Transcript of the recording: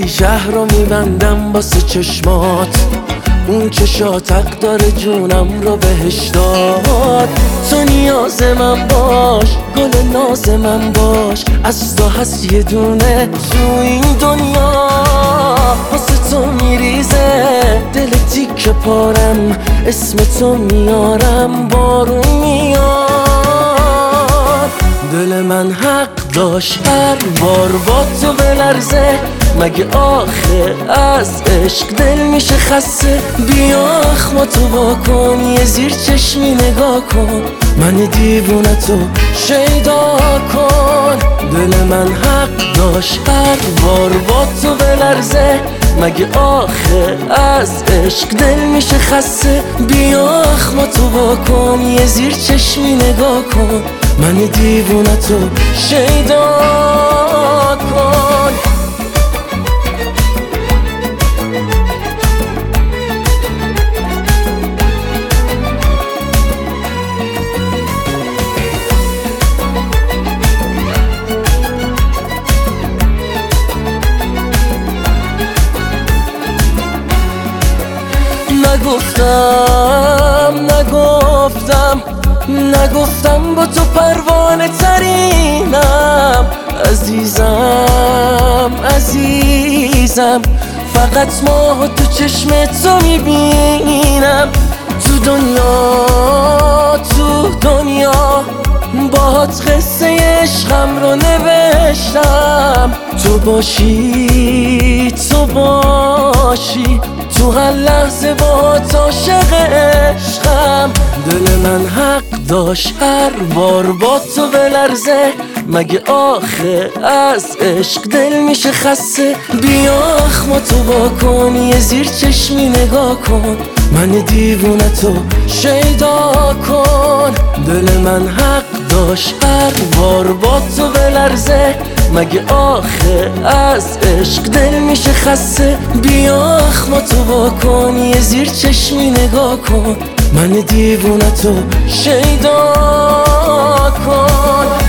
ولی شهر رو میبندم واسه چشمات. اون چشات حق داره جونم رو بهش داد. تو نیاز من باش، گل ناز من باش، از تو هست یه دونه تو این دنیا. واسه تو میریزه دل تیک پارم، اسم تو میارم بارون میاد. دل من حق داشت هر بار با تو بلرزه، مگه آخه از عشق دل میشه خسته؟ بیا اخماتو واکن، یه زیر چشمی نگاه کن، من دیوونه تو شیدا کن. دل من حق داشت هر بار با تو بلرزه، مگه آخه از عشق دل میشه خسته؟ بیا اخماتو واکن، یه زیر چشمی نگاه کن، من دیوونه تو شیدا کن. نگفتم با تو پروانه ترینم. عزیزم فقط ماه تو چشم تو میبینم. تو دنیا باهات قصه عشقم رو نوشتم. تو باشی تو هر لحظه باهات عاشق عشقم. دل من حق داشت هر بار با تو بلرزه، مگه آخه از عشق دل میشه خسته؟ بیا اخماتو واکن، یه زیر چشمی نگاه کن، من دیوونه تو شیدا کن. دل من حق داشت هر بار با تو بلرزه، مگه آخه از عشق دل میشه خسته؟ بیا اخماتو واکن، یه زیر چشمی نگاه کن، من دیوونه تو شیدا کن.